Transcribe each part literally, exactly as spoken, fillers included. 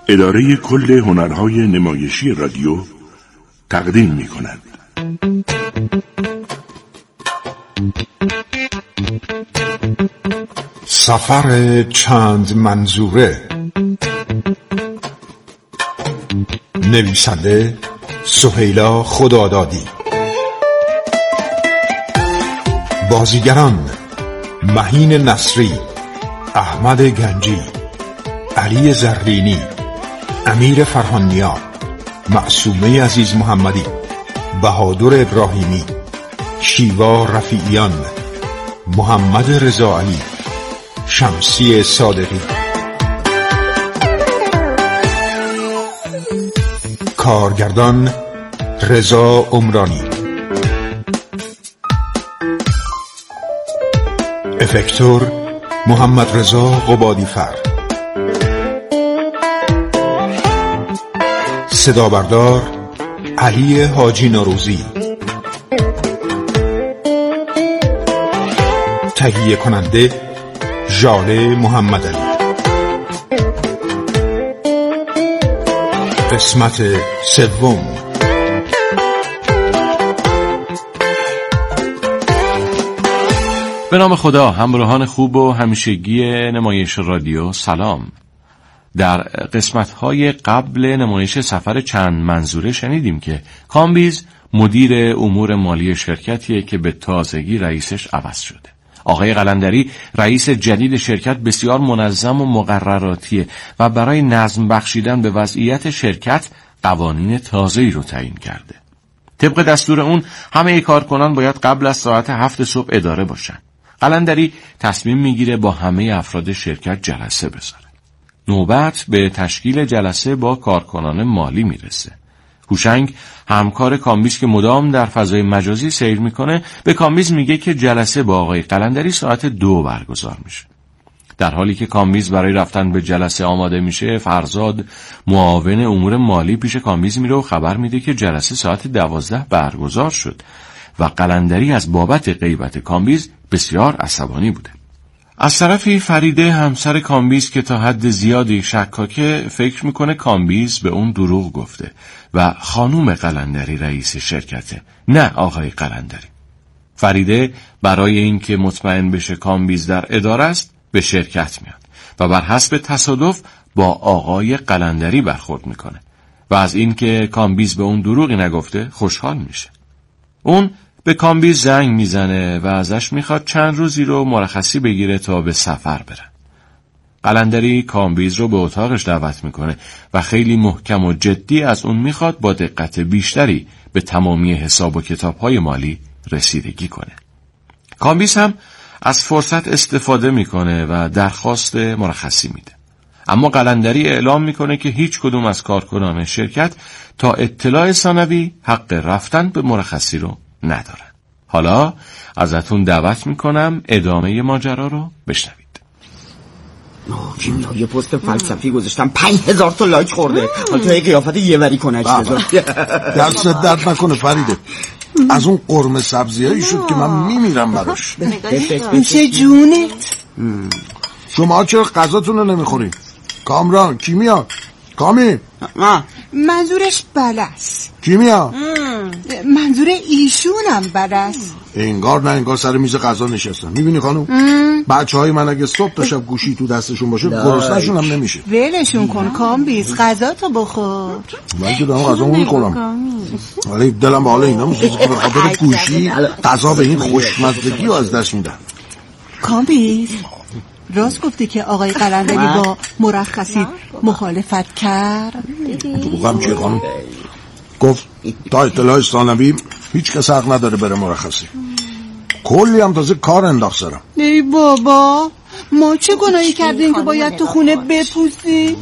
اداره کل هنرهای نمایشی رادیو تقدیم می کند. سفر چند منظوره. نویسنده سهیلا خدادادی. بازیگران مهین نصری، احمد گنجی، علی زرینی، امیر فرهانیا، معصومه عزیز محمدی، بهادر ابراهیمی، شیوا رفیعیان، محمد رضا علی، شمسی صادقی. کارگردان رضا عمرانی. افکتور محمد رضا قبادیفر. صدا بردار علی حاجی نوروزی. تهیه کننده ژاله محمد علی. قسمت سوم. به نام خدا. همراهان خوب و همیشگی نمایش رادیو سلام. در قسمت‌های قبل نمایش سفر چند منظوره شنیدیم که کامبیز مدیر امور مالی شرکتیه که به تازگی رئیسش عوض شده. آقای قلندری رئیس جدید شرکت بسیار منظم و مقرراتیه و برای نظم بخشیدن به وضعیت شرکت قوانین تازه‌ای رو تعیین کرده. طبق دستور اون همه کارکنان باید قبل از ساعت هفت صبح اداره باشن. قلندری تصمیم میگیره با همه افراد شرکت جلسه بذاره. نوبت به تشکیل جلسه با کارکنان مالی میرسه. هوشنگ همکار کامبیز که مدام در فضای مجازی سیر میکنه به کامبیز میگه که جلسه با آقای قلندری ساعت دو برگزار میشه. در حالی که کامبیز برای رفتن به جلسه آماده میشه، فرزاد معاون امور مالی پیش کامبیز میره و خبر میده که جلسه ساعت دوازده برگزار شد و قلندری از بابت غیبت کامبیز بسیار عصبانی بوده. از طرفی فریده همسر کامبیز که تا حد زیادی شکاکه فکر میکنه کامبیز به اون دروغ گفته و خانوم قلندری رئیس شرکته، نه آقای قلندری. فریده برای اینکه مطمئن بشه کامبیز در اداره است به شرکت میاد و بر حسب تصادف با آقای قلندری برخورد میکنه و از اینکه کامبیز به اون دروغی نگفته خوشحال میشه. اون به کامبیز زنگ میزنه و ازش میخواد چند روزی رو مرخصی بگیره تا به سفر بره. قلندری کامبیز رو به اتاقش دعوت میکنه و خیلی محکم و جدی از اون میخواد با دقت بیشتری به تمامی حساب و کتاب‌های مالی رسیدگی کنه. کامبیز هم از فرصت استفاده میکنه و درخواست مرخصی میده. اما قلندری اعلام میکنه که هیچ کدوم از کارکنان شرکت تا اطلاع ثانوی حق رفتن به مرخصی رو ندارن. حالا ازتون دعوت میکنم ادامه ماجرا رو بشنوید. یه پست فلسفی گذاشتم پنج هزار تا لایک خورده. حالا تو یه قیافت یه وری کنه دست درد نکنه فریده. از اون قرمه سبزیایی شد که من میمیرم براش. میشه جونت؟ شما چرا غذاتون رو نمیخورین؟ کامران کی میاد؟ کامی منظورش بلس. کی میاد؟ منظور ایشونم بلس. انگار نه انگار سر میز غذا نشستن. میبینی خانم بچه های من اگه صبح تا شب گوشی تو دستشون باشه گرسنه‌شون هم نمیشه. ولشون کن کامبیز، غذا تو بخور. من که دارم غذا میخورم ولی دلم به حال اینا میشه که به خاطر گوشی غذا به این خوشمزدگی رو از دست میدن. کامبیز راست گفتی که آقای قلندری با مرخصی مخالفت کرد؟ دروغم چیه خانم؟ گفت تا اطلاع ثانوی هیچ کس حق نداره بره مرخصی. کلی هم تازه کار انداخت سرم. ای بابا ما چه گناهی کردیم که باید تو خونه بپوسی؟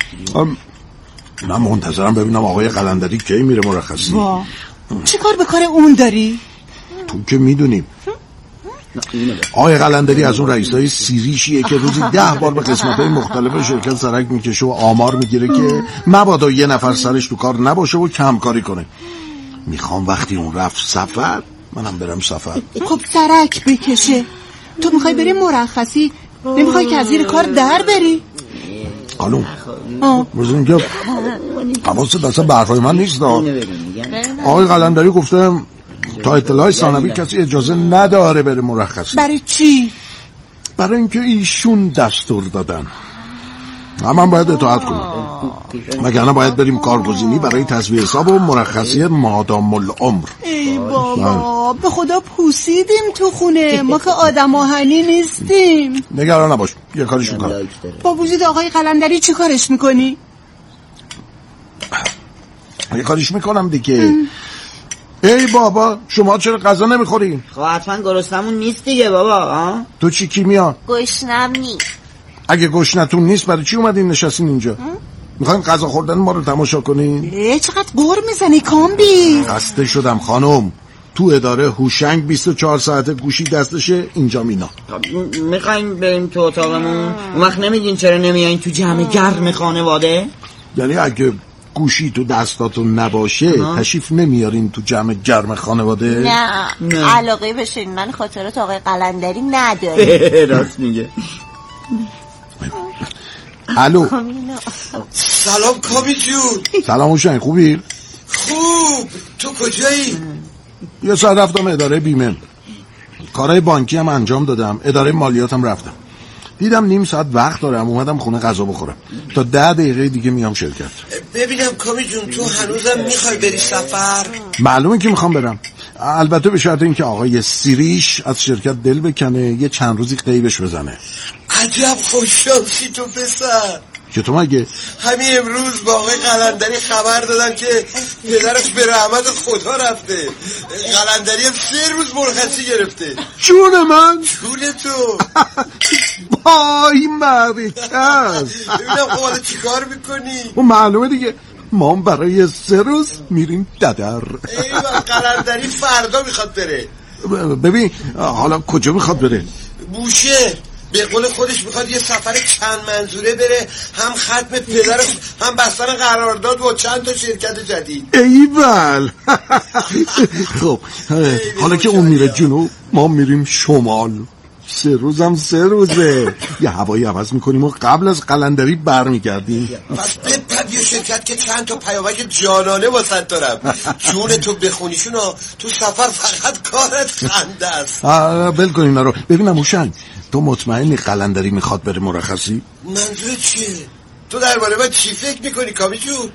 من منتظرم ببینم آقای قلندری کی میره مرخصی. وا چه کار به کار اون داری؟ تو که میدونیم آقای قلندری از اون رئیسای سیریشیه که روزی ده بار به قسمت‌های مختلف شرکت سرک میکشه و آمار میگیره که مبادا یه نفر سرش تو کار نباشه و کمکاری کنه. میخوام وقتی اون رفت سفر منم برم سفر. خب سرک بکشه. تو میخوای بری مرخصی، نمیخوای که از زیر کار در بری؟ خانوم بزنین که حواست اصلا به حرفای من نیست. آقای قلندری گفتم تا اطلاع ثانوی کسی اجازه نداره بره مرخصی. برای چی؟ برای اینکه ایشون دستور دادن. من باید اطاعت کنم، وگرنه باید بریم کارگزینی برای تصویه حساب و مرخصی مادام العمر. ای بابا به خدا پوسیدیم تو خونه، ما که آدم آهنی نیستیم. نگران نباش، یه کارش میکنم. با وجود آقای قلندری چی کارش میکنی؟ یه کارش میکنم دیگه. ای بابا شما چرا غذا نمیخورین؟ خب حتما گرسنمون نیست دیگه بابا. آه؟ تو چی کی میاد؟ گشنم نیست. اگه گشنتون نیست برای چی اومدین نشستین اینجا؟ میخواین غذا خوردن ما رو تماشا کنین؟ ای چقدر قور میزنی کامبی؟ خسته شدم خانم. تو اداره هوشنگ بیست و چهار ساعته گوشی دستشه، اینجا مینا. میخواین بریم تو اتاقمون؟ اون وقت نمیگین چرا نمیایین تو جمع گرم خانواده؟ یعنی اگه گوشی تو دستاتون نباشه تشریف نمیارین تو جمع گرم خانواده؟ نه, نه. علاقه بشین من خاطرات آقای قلندری نداره. راست میگه. الو سلام کامی جون. سلام هوشنگ، خوبی؟ خوب. تو کجایی؟ یه ساعت رفتم اداره بیمه، کارهای بانکی هم انجام دادم، اداره مالیاتم رفتم. دیدم نیم ساعت وقت دارم، اومدم خونه غذا بخورم. تا ده دقیقه دیگه میام شرکت. ببینم کامی جون تو هنوزم میخوای بری سفر؟ معلومه که میخوام برم، البته به شرط اینکه آقای سیریش از شرکت دل بکنه، یه چند روزی غیبش بزنه. عجب خوششانسی تو پسر. که تو مگه؟ همین امروز با آقای قلندری خبر دادن که پدرش به رحمت خدا رفته. قلندری هم سه روز مرخصی گرفته. جون من؟ جون تو. وای مرکز. ببینم خواهده چی کار میکنی؟ و معلومه دیگه ما برای سه روز میریم ددر. ایوان قلندری فردا میخواد بره. ببین حالا کجا میخواد بره؟ بوشهر. به قول خودش میخواد یه سفر چند منظوره بره، هم ختم پدرش هم بستن قرارداد با چند تا شرکت جدید. ایول. خب حالا که اون میره جنوب ما میریم شمال، سه روزم سه روزه، یه هوایی عوض میکنیم و قبل از قلندری برمیگردیم. پس بپر یه شرکت که چند تا پیامک جانانه واسط دارم. جون تو بخونیشون تو سفر فقط کارت خنده است. بل کن اینا رو. ببینم هوشنگ تو مطمئنی قلندری میخواد بره مرخصی؟ منظور چیه؟ تو درباره من چی فکر میکنی کامی جون؟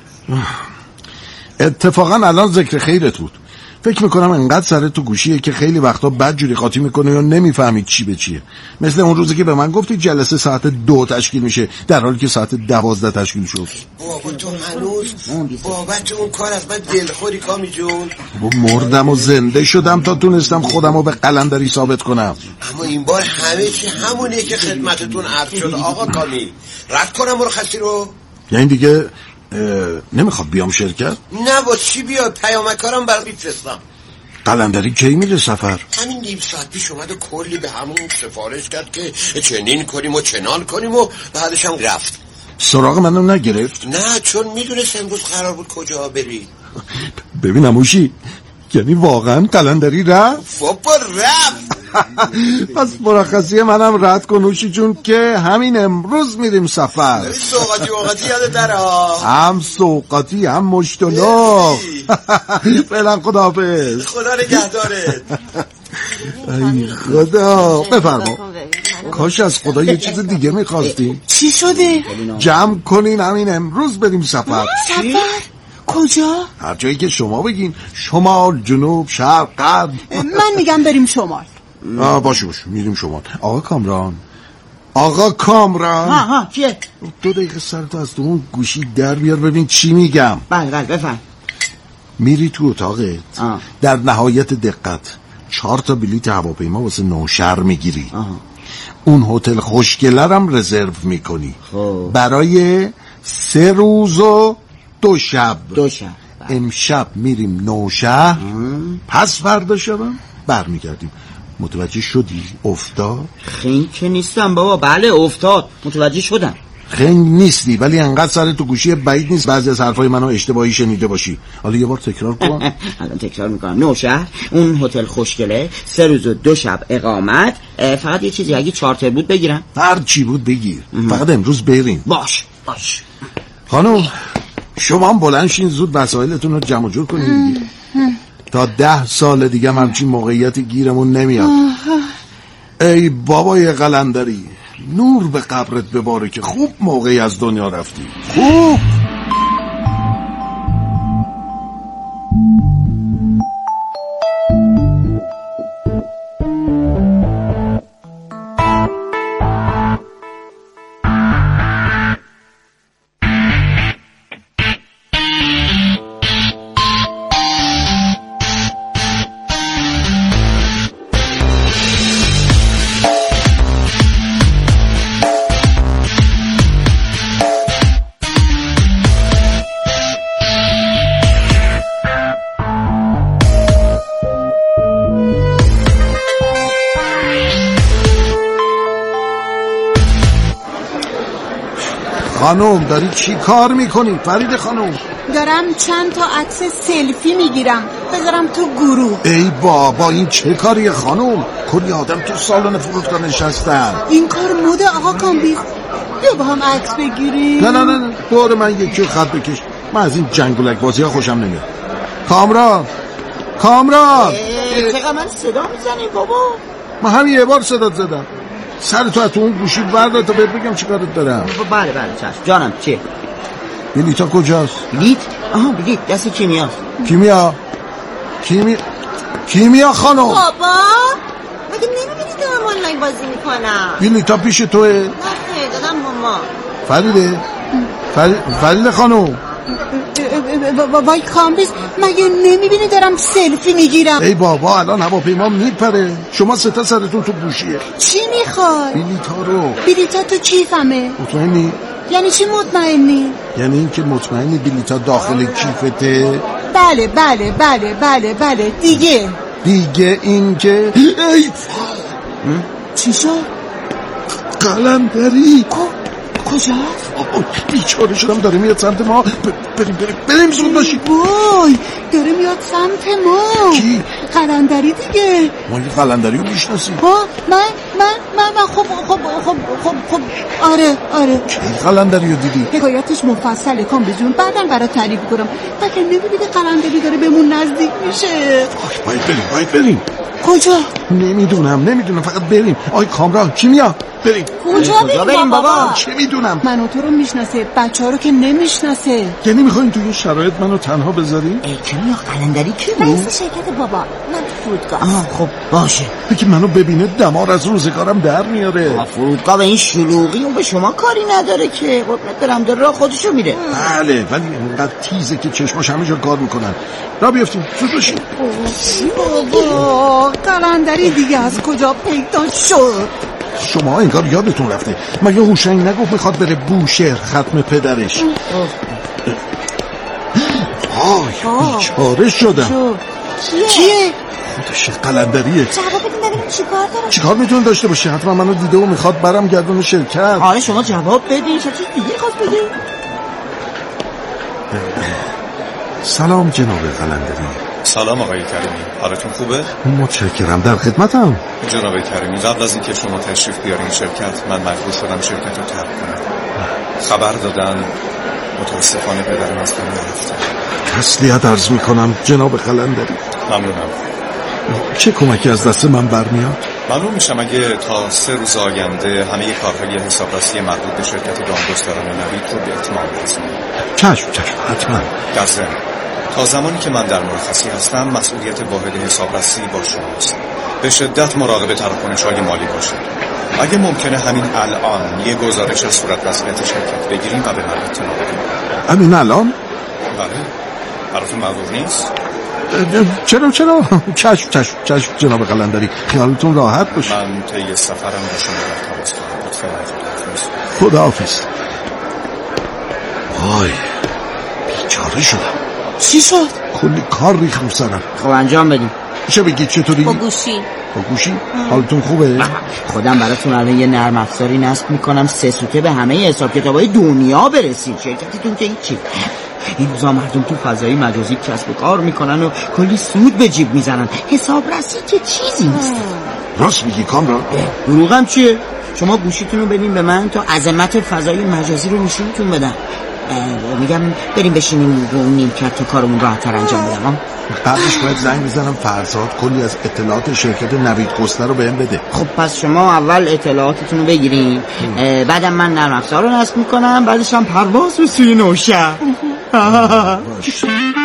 اتفاقا الان ذکر خیرت بود. فکر میکنم انقدر سر تو گوشیه که خیلی وقتا بد جوری قاطی میکنه یا نمیفهمید چی به چیه. مثل اون روزی که به من گفتی جلسه ساعت دو تشکیل میشه در حالی که ساعت دوازده تشکیل شد. بابا تو هنوز بابت اون کار از من دلخوری کامی جون. و مردم و زنده شدم تا تونستم خودم رو به قلندری ثابت کنم. اما این بار همه چی همونیه که خدمتتون عرض شد آقا کامی. رد کنم مرخصی رو؟ یعنی دیگه نمیخواد بیام شرکت؟ نه با چی بیاد، پیامکارم برای میفرستم. قلندری کی میره سفر؟ همین نیم ساعت پیش اومد و کلی به همون سفارش کرد که چنین کنیم و چنان کنیم و بعدش هم رفت. سراغ منو نگرفت؟ نه چون میدونست امروز قرار بود کجا بری. ببینم اوشی یعنی واقعا قلندری رفت؟ بابا رفت. پس مرخصی منم رد کن اوشی جون که همین امروز میریم سفر. سوقاتی وقتی یاد داره هم سوقاتی هم مشتلق. فعلا خداحافظ. خدا نگهدارت. ای خدا. بفرما. کاش از خدا یه چیز دیگه میخواستیم. چی شده؟ جمع کنین همین امروز بریم سفر. سفر؟ کجا؟ هر جایی که شما بگین. شمال، جنوب، شرق، غرب. من میگم بریم شمال. آه باشه باشه میریم شمال. آقا کامران آقا کامران ها ها چیه؟ دو دقیقه سرتو از تو اون گوشی در بیار ببین چی میگم. بله بله بفهم. میری تو اتاقت آه. در نهایت دقت چهار تا بلیت هواپیما واسه نوشهر میگیری. اون هتل خوشگلرم رزرو میکنی خوب. برای سه روز و دو شب. دو شب امشب میریم نوشهر، پس فردا شبم برمیگردیم. متوجه شدی؟ افتاد؟ خنگ که نیستم بابا. بله افتاد، متوجه شدم. خنگ نیستی ولی انقدر سر تو گوشی بعید نیست بعضی از حرفای منو اشتباهی شنیده باشی. حالا یه بار تکرار کن. الان تکرار میکنم. نوشهر، اون هتل خوشگله، سه روز و دو شب اقامت. فقط یه چیزی اگه چارتر بود بگیرم. هر چی بود بگیر. ام. فقط امروز بریم. باش. باش. خانم شما هم بلند شین زود وسایلتون رو جمع جور کنید دیگه. تا ده سال دیگه همچین موقعیتی گیرمون نمیاد. ای بابای قلندری، نور به قبرت بباره که خوب موقعی از دنیا رفتی. خوب خانم داری چی کار میکنی فرید خانم؟ دارم چند تا عکس سلفی میگیرم بذارم تو گروه. ای بابا این چه کاریه خانم؟ کلی آدم تو سالن فرودگاه نشستن. این کار مده آقا کامبیز. بیا با هم عکس بگیریم. نه نه نه نه دور من یکی خط بکش. من از این جنگولک بازی ها خوشم نمیاد. کامران کامران چقدر من صدا میزنی بابا؟ من همین یه بار صدات زدم. سر تو تو اون گوشی بردار تا بهت بگم چی کارت دارم. بله بله چشم جانم. چیه؟ بلیطا کجاست؟ بلیط؟ آها بلیط دست کیمیاست. کیمیا کیمیا کیمیا خانم. بابا مگه نمیبینی دارم آنلاین بازی میکنم؟ بلیطا پیش توه؟ نه خیلی دادم ماما. فریده فرید فرید خانم. وای کامبیز مگه نمیبینی دارم سلفی میگیرم؟ ای بابا الان هواپیما میپره. شما سه تا سرتون تو گوشیه. چی میخوای؟ بلیطا رو. بلیطا تو کیفمه. مطمئنی؟ یعنی چی مطمئنی؟ یعنی اینکه مطمئنی بلیطا داخل کیفته؟ بله بله بله بله بله دیگه دیگه اینکه ای چی شد؟ قلندری کجا؟ بیچاره شدم داره میاد سمت ما. بریم بریم بریم زود باشیم. وای داره میاد سمت ما. کی؟ قلندری دیگه. ما یه قلندری رو میشناسیم. ها من من من من خب خب خب خب خب آره آره. کی قلندری رو دیدی؟ حکایتش مفصله کامبیز جون بعداً برات تعریف کنم. مگه نمیبینی قلندری داره بهمون نزدیک میشه؟ باید بریم باید بریم. کجا؟ نمیدونم نمیدونم فقط بریم. آی کامران کی میاد؟ بریم. کجا بریم بابا؟ چه میدونم؟ منو تو رو میشناسه بچه ها رو که نمیشناسه. یعنی میخواین توی این شرایط منو تنها بذاریم؟ ای کیمیا قلندری کی بود؟ رئیس شرکت بابا من فرودگاه. آها خب باشه. بگی منو ببینه دمار از روزگارم در میاره. فرودگاه به این شلوغی اون به شما کاری نداره که قربونت برم داره راه خودشو میره. بله ولی اینقدر تیزه که چشماش همه جا کار میکنن. را بیافتیم زود باشیم. بابا قلندری دیگه از کجا پیدا شد؟ شما انگار یادتون رفته. مگه هوشنگ نگفت میخواد بره بوشهر ختم پدرش؟ آی بیچاره شدم. کیه؟ خودش قلندریه. جواب بدیم ببینیم چیکار داره. چیکار میتونه داشته باشه؟ حتما منو دیده و میخواد برم گردون شرکت. آره شما جواب بدین. چه چیز دیگه خواست بگه؟ سلام جناب قلندری. سلام آقای کریمی، حالتون خوبه؟ متشکرم در خدمتم. جناب کریمی قبل از اینکه شما تشریف بیارین شرکت من مجبور شدم شرکت رو ترک کنم. خبر دادن متاسفانه پدرم از دنیا رفته. تسلیت عرض میکنم جناب قلندری. ممنونم. چه کمکی از دست من برمیاد؟ ممنون میشم اگه تا سه روز آینده همه کارهای حسابرسی مربوط به شرکت دامدستان نوید رو به اتمام برسونید. چشم چشم حتما. در ضمن تا زمانی که من در مرخصی هستم مسئولیت واحد حسابرسی با شماست. به شدت مراقب تراکنش‌های مالی باشید. اگه ممکنه همین الان یه گزارش از صورت وضعیت شرکت بگیریم و به من اطلاع بدیم. همین الان؟ بله. براتون معذور نیست؟ چرا چرا چشم چشم چشم جناب قلندری خیالتون راحت باشه. من طی سفرم با شما در تماس خواهم بود. فعلا خداحافظ. وای بیچاره شدم. چی شد؟ کلی کار ریخ رو سرم. خب انجام بدیم. چه بگید چطوری؟ با گوشی. با گوشی؟ حالتون خوبه؟ خودم براتون الان یه نرم افزاری نصب میکنم سه سوته به همه حساب کتابای دنیا برسید. شرکتتون که هیچی. این روزا مردم تو فضای مجازی کسب و کار میکنن و کلی سود به جیب میزنن. حسابرسی که چیزی نیست. راست میگی کامران؟ دروغم چیه؟ شما گوشیتون رو بدین به من تا عظمت فضای مجازی رو نشونتون بدم. میگم بریم بشینیم رو نیمکت تا کارمون راحت‌تر انجام بدم. قبلش باید زنگ بزنم فرزاد کلی از اطلاعات شرکت نویدگستر رو بهم بده. خب پس شما اول اطلاعاتتون رو بگیرین، بعدم من نرم افزار رو نصب میکنم، بعدش هم پرواز به سوی نوشهر. باش.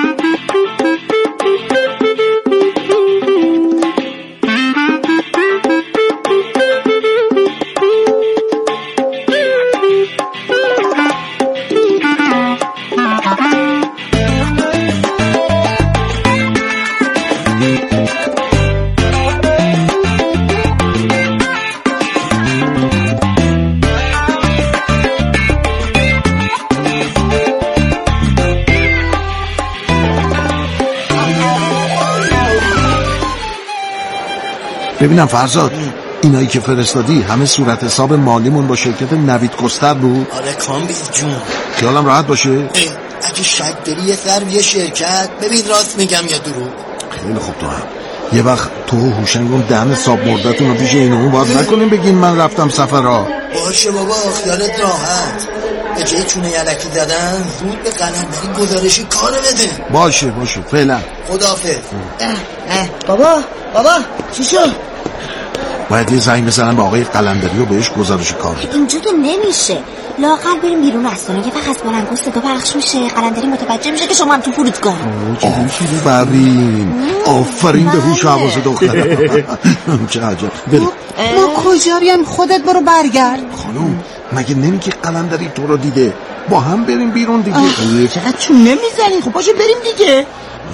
ببینم فرزاد، اینایی که فرستادی همه صورت حساب مالیمون با شرکت نویدگستر بود؟ آره کامبیز جون، خیالم راحت باشه؟ اگه شک داری یه سر یه شرکت ببین راست میگم یا دروغ. خیلی خوب. تو هم یه وقت تو و هوشنگم دهن ساب مردتون رو پیش این اون باز نکنیم بگین من رفتم سفرها. باشه بابا خیالت راحت. به جای چونه یلکی زدن زود به قلمدری گزارشی کار بده. باشه باشه فعلا خداحافظ. بابا بابا چی شد؟ باید یه زنگ بزنم به آقای قلندری و بهش گزارش کار بده. اینجا که نمیشه. لااقل بریم بیرون از خونه، یه وقت از بلندگو صدا پخش میشه، قلندری متوجه میشه که شما هم تو فرودگاه. آفرین آفرین به هوش و حواس دخترم. چه عجب. بریم. ما کجا بیام؟ خودت برو برگرد. خانم مگه نمیگی قلندری تو رو دیده؟ با هم بریم بیرون دیگه. چقدر چون نمیزنی؟ خب باشه بریم دیگه.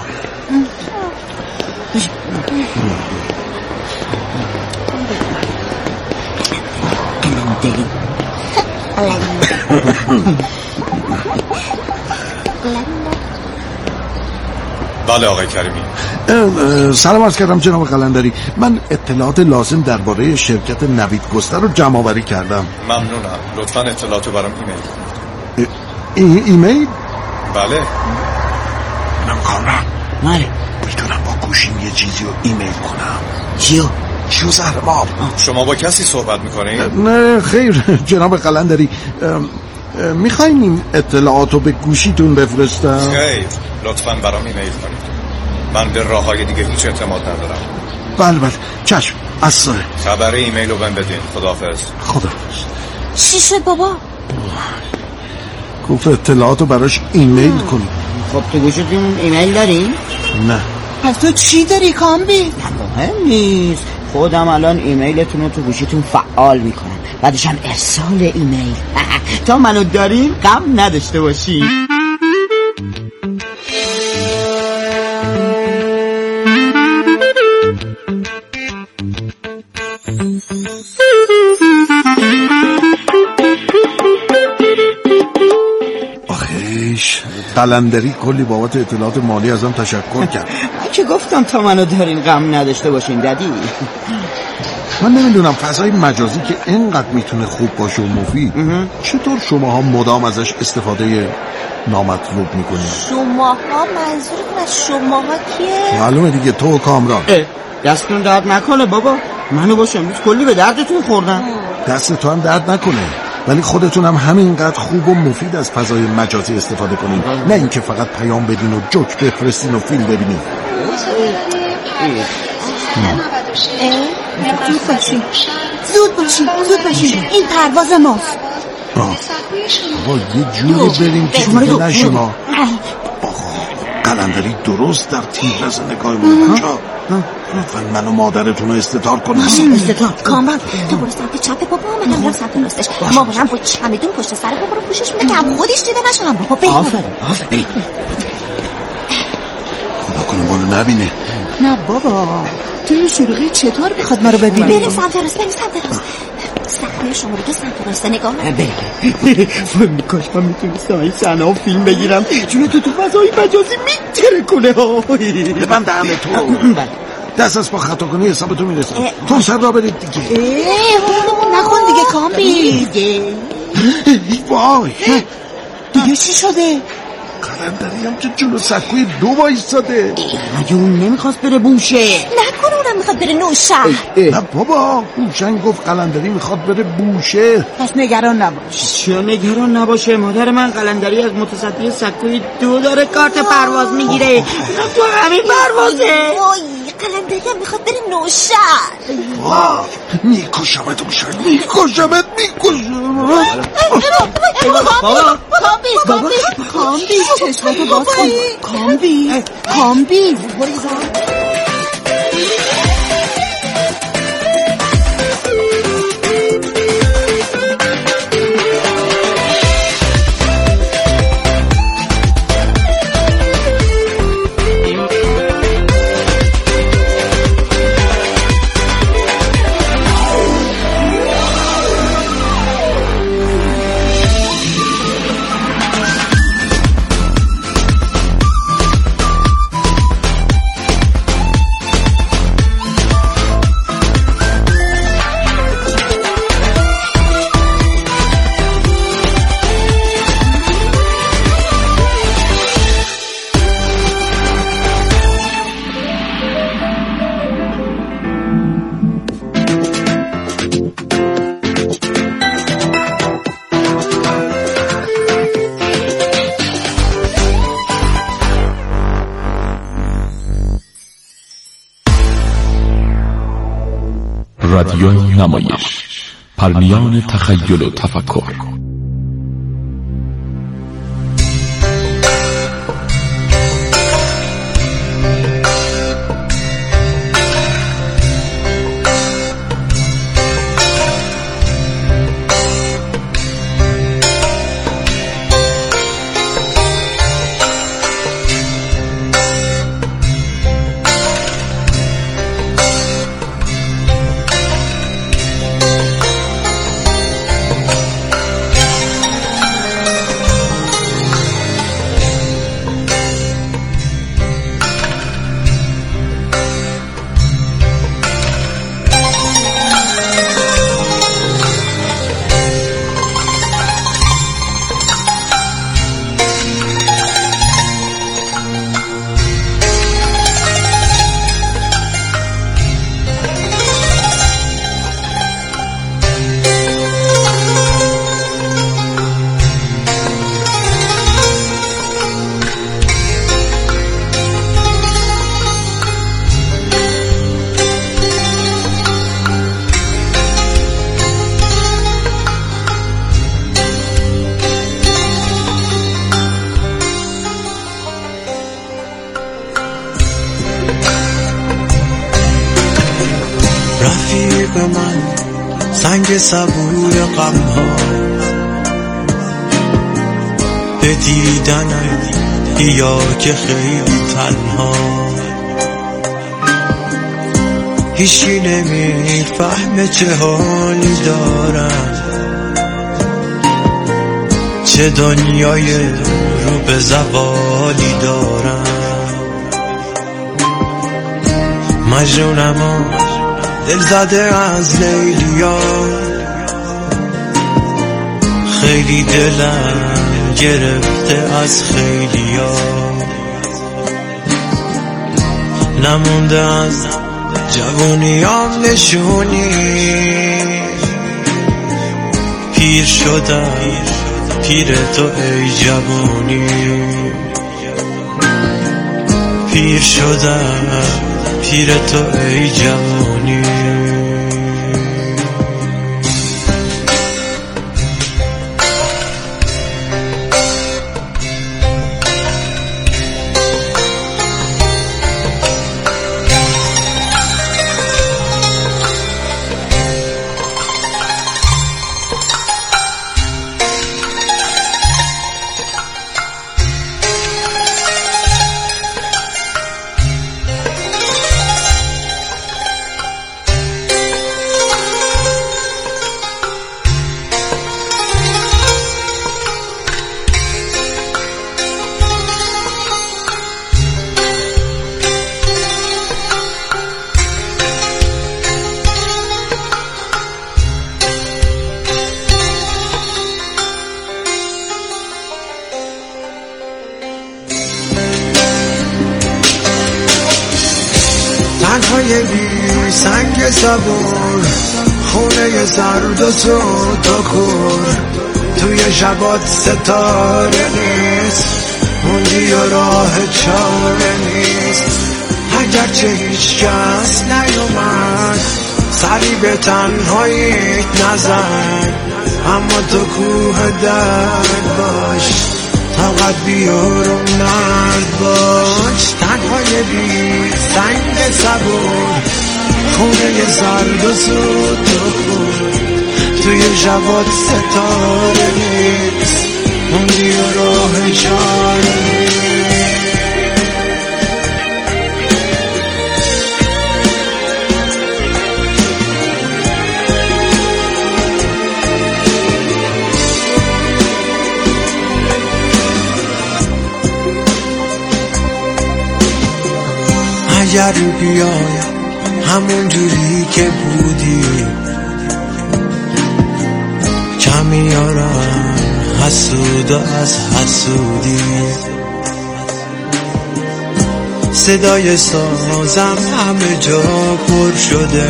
بله آقای کریمی. سلام عرض کردم جناب قلندری، من اطلاعات لازم درباره شرکت نویدگستر رو جمع آوری کردم. ممنونم. لطفاً اطلاعات رو برام ایمیل کنید. ای ایمیل؟ بله. منم کامران. بله. میتونم با گوشیم یه چیزی رو ایمیل کنم. چیو؟ چیو زهرمار. شما با کسی صحبت میکنید؟ نه خیر جناب قلندری، میخواین این اطلاعات رو به گوشیتون بفرستم؟ خیر لطفاً برام ایمیل کنید. من به راه های دیگه هیچ اعتماد ندارم. بله بله چشم از سایه. خبر ایمیل رو بهم بدین. خداحافظ. خداحافظ. چی شد بابا؟ گفت اطلاعات رو براش ایمیل کنید. خب تو گوشیتون ایمیل دارین؟ نه. پس تو چی داری کامبی؟ مهم نیست، خودم الان ایمیلتون رو تو گوشیتون فعال میکنم، بعدش هم ارسال ایمیل. تا منو دارین غم نداشته باشین. آخیش قلندری کلی بابت اطلاعات مالی ازم تشکر کرد. که گفتم تا منو دارین غم نداشته باشین ددی. من نمیدونم فضای مجازی که اینقدر میتونه خوب باشه و مفید، چطور شماها مدام ازش استفاده نامطلوب میکنید؟ شماها منظورتون از شماها کیه؟ معلومه دیگه تو و کامران. دستتون درد نکنه بابا، منو باشه امروز کلی به دردتون خوردم. دست تو هم درد نکنه، ولی خودتون هم همینقدر خوب و مفید از فضای مجازی استفاده کنین، نه اینکه فقط پیام بدین و جوک بفرستین و فیلم ببینین. زود باشین زود باشین زود باشین این پرواز ماست. بابا یه جوری بریم که دیگه نشما. قلندری درست در تیررس نگاه بود. لطفا من و مادرتون رو استتار کنم. استتار کامران تو برو سمت چپ بابا، منم برو سمت راستش. مامانم با چمدون پشت سر بابا رو پوشش میده که هم خودش دیده نشونم. بابا بریم. آفرین آفرین. خدا کنه بالو نبینه. نه بابا تو این شروعی چطور بخواد ما رو ببینه؟ بریم سمت راست، بریم سمت راست. صحنه شما رو دو سمت راست نگاه. بریم. کاش من میتونستم این صحنه ها فیلم بگیرم، چون تو تو فضای مجازی میتره کنه. ببند دهنه تو. دست از پا خطا کنی حساب تو میرسه. تو سر را برید دیگه. اونمون نخون دیگه کامبی. وای دیگه چی شده؟ قلندری هم که جلو سکوی دو وایستاده. مگه اون نمیخواست بره بوشه؟ نکنه اونم میخواد بره نوشه. نه بابا، هوشنگ گفت قلندری میخواد بره بوشه. پس نگران نباش. چرا نگران نباشه؟ مادر من قلندری از متصدی سکوی دو داره کارت پرواز میگیره. تو همین پروازه. وای قلندری هم میخواد بره نوشه. واه میکشمت موشنگ، میکشمت میکشمت. بابا کامبیز کامبیز کامبیز چشمتو باز کن. کامبیز کامبیز رادیو نمایش، پرنیان تخیل و تفکر. رفیق من سنگ صبور غم ها، به دیدنم بیا که خیلی تنها، هیچی نمیفهمه چه حالی دارم، چه دنیای رو به زوالی دارم. مجنونم و دل زده از لیلیا، خیلی دلم گرفته از خیلیا، نمونده از جوونیام نشونی، پیر شدم پیر تو ای جوونی، پیر شدم پیر تو ای جوانی. سنگ صبور خونه زرد و سود و کور توی شبات ستاره نیست موندی و راه چاره نیست اگرچه هیچ کس نیومد سری به تنهاییت نزن اما تو کوه درد باش طاقت بیار و مرد باش تنهای بی سنگ صبور خونه زرد و سود و کور توی شبات ستاره نیست موندی و راه چاره نیست اگر بیایم همون جوری که بودی کمی آرام حسود و از حسودی صدای سازم همه جا پر شده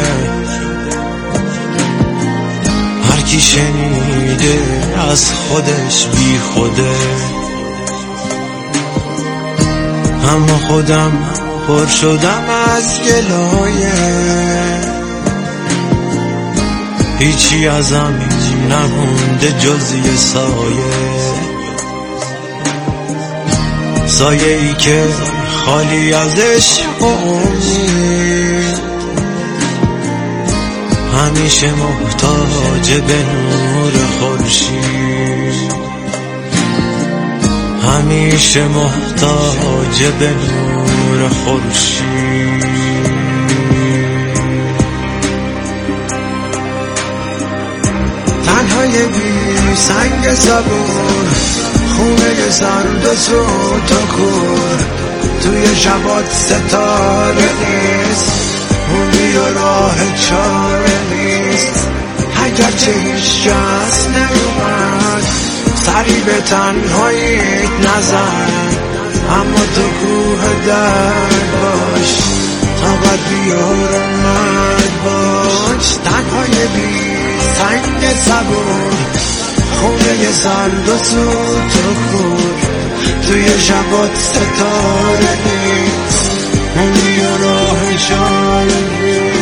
هر کی شنیده از خودش بی خوده اما خودم پر شدم از گلایه هیچی ازم نمونده جز یه سایه سایه ای که خالی ازش امید همیشه محتاج به نور خورشید همیشه محتاج به نور خورشید تنهای بی سنگ صبور خونه زرد و سود و کور توی شبات ستاره نیست موندی و راه چاره نیست اگرچه هیچ کس نیومد سری به تنهاییت نزن اما تو کوه درد باش طاقت بیار و مرد باش تنهای بی سنگ صبور خونه زرد و سود و کور توی شبات ستاره نیست موندی و راه چاره نیست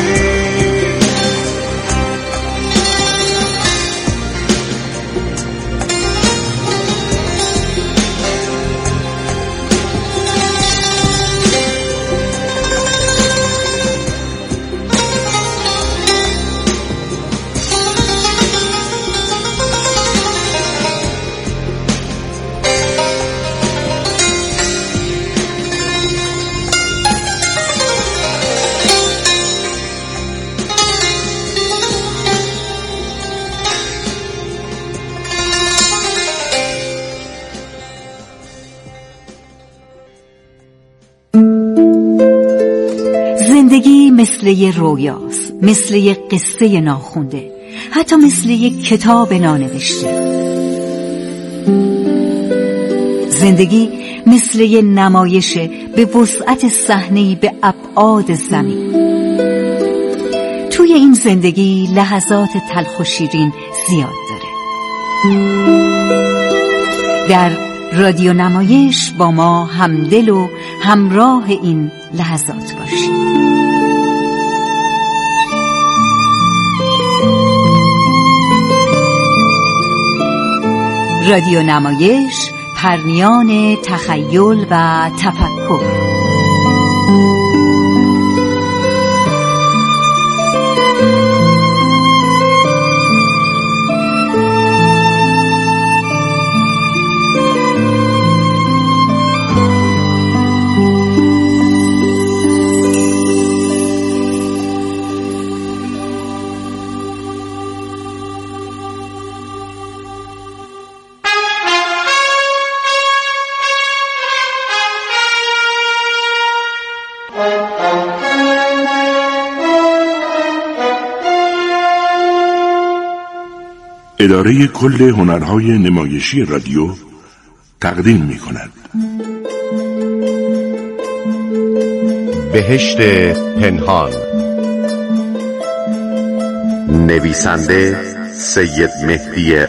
زندگی مثل یه رویاست، مثل یه قصه ناخونده، حتی مثل یه کتاب نانوشته. زندگی مثل یه نمایشه به وسعت صحنه‌ای به ابعاد زمین. توی این زندگی لحظات تلخ و شیرین زیاد داره. در رادیو نمایش با ما همدل و همراه این لحظات باشید. رادیو نمایش، پرنیان تخیل و تفکر. اداره کل هنرهای نمایشی رادیو تقدیم می کند. بهشت پنهان، نویسنده سید مهدی